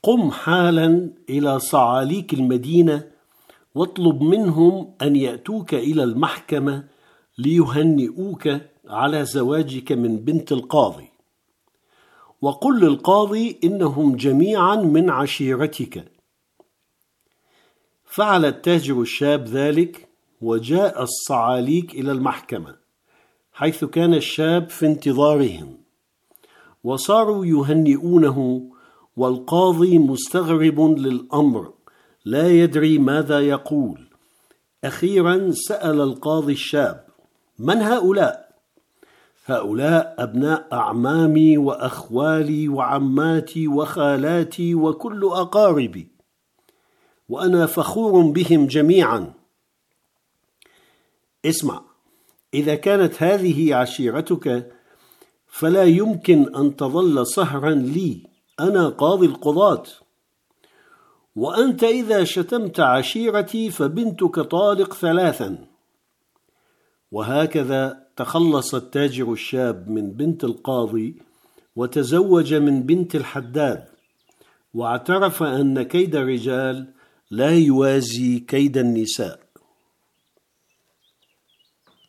قم حالا إلى صعاليك المدينة واطلب منهم أن يأتوك إلى المحكمة ليهنئوك على زواجك من بنت القاضي، وقل للقاضي إنهم جميعا من عشيرتك. فعل التاجر الشاب ذلك، وجاء الصعاليك إلى المحكمة حيث كان الشاب في انتظارهم، وصاروا يهنئونه، والقاضي مستغرب للأمر لا يدري ماذا يقول. أخيرا سأل القاضي الشاب: من هؤلاء؟ هؤلاء أبناء أعمامي وأخوالي وعماتي وخالاتي وكل أقاربي، وأنا فخور بهم جميعا. اسمع، إذا كانت هذه عشيرتك فلا يمكن أن تظل سهرا لي، أنا قاضي القضاة، وأنت إذا شتمت عشيرتي فبنتك طالق 3. وهكذا تخلص التاجر الشاب من بنت القاضي وتزوج من بنت الحداد، واعترف أن كيد الرجال لا يوازي كيد النساء.